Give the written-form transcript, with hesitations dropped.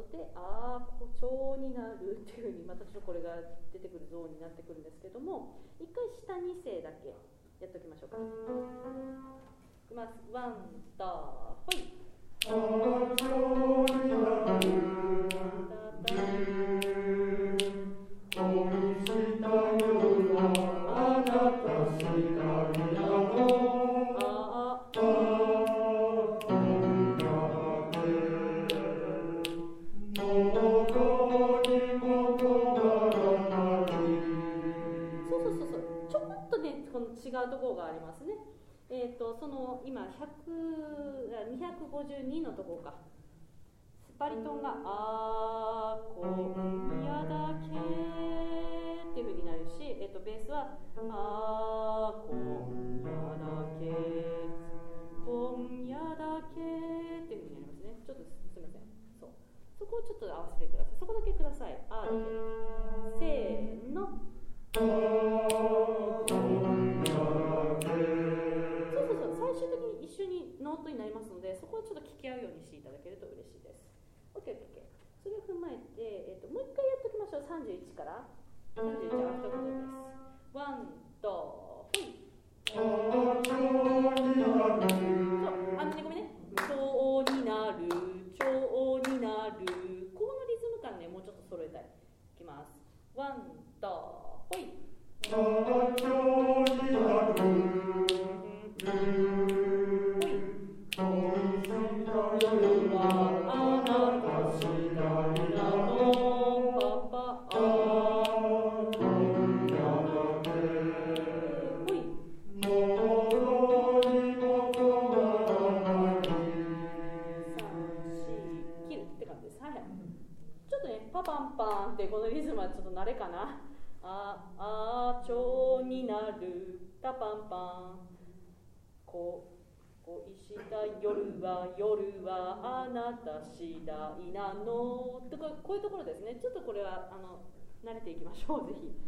で誇張になるっていうふうにまたちょっとこれが出てくるゾーンになってくるんですけども、一回下2声だけやっておきましょうか。いきます。ワンダーほい。誇張になるダダ恋した夜はあなたしだいなの違うところがありますね。その今252のところか。バリトンが今夜だけっていう風になるし、ベースは今夜だけ今夜だけっていう風になりますね。ちょっとすみません。そこをちょっと合わせてください。そこだけください。だけ。せーの。そう最終的に一緒にノートになりますので、そこはちょっと聞き合うようにしていただけると嬉しいです。OK。それを踏まえて、もう一回やっておきましょう。31から。31は一言です。ワン、ドー、ほい。ごめんね。蝶になる、蝶になる。このリズム感ね、もうちょっと揃えたい。いきます。ワン、ドー、ほい。パパンパンってこのリズムはちょっと慣れかな。蝶になるタパンパン恋した夜はあなた次第なのとか、こういうところですね。ちょっとこれは慣れていきましょう。ぜひ